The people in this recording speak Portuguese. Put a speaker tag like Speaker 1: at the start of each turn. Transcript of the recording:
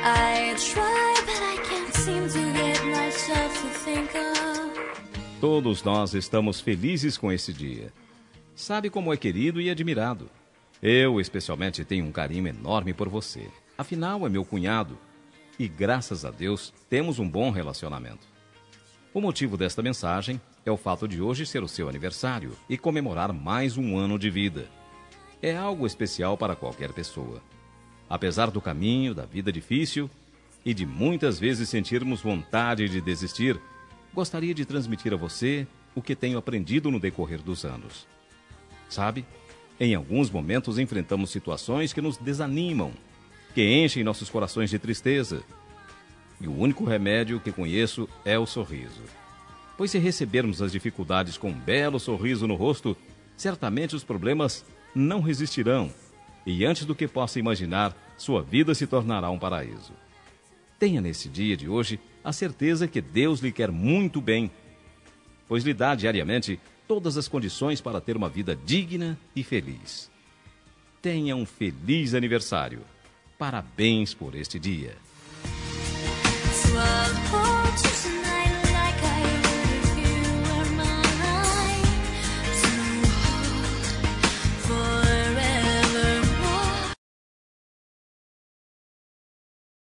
Speaker 1: I try, but I can't seem to get myself to think of.
Speaker 2: Todos nós estamos felizes com esse dia. Sabe como é querido e admirado. Eu, especialmente, tenho um carinho enorme por você. Afinal, é meu cunhado. E, graças a Deus, temos um bom relacionamento. O motivo desta mensagem é o fato de hoje ser o seu aniversário e comemorar mais um ano de vida. É algo especial para qualquer pessoa. Apesar do caminho, da vida difícil e de muitas vezes sentirmos vontade de desistir, gostaria de transmitir a você o que tenho aprendido no decorrer dos anos. Sabe, em alguns momentos enfrentamos situações que nos desanimam, que enchem nossos corações de tristeza. E o único remédio que conheço é o sorriso. Pois se recebermos as dificuldades com um belo sorriso no rosto, certamente os problemas não resistirão. E antes do que possa imaginar, sua vida se tornará um paraíso. Tenha nesse dia de hoje a certeza que Deus lhe quer muito bem, pois lhe dá diariamente todas as condições para ter uma vida digna e feliz. Tenha um feliz aniversário. Parabéns por este dia.
Speaker 1: Swallow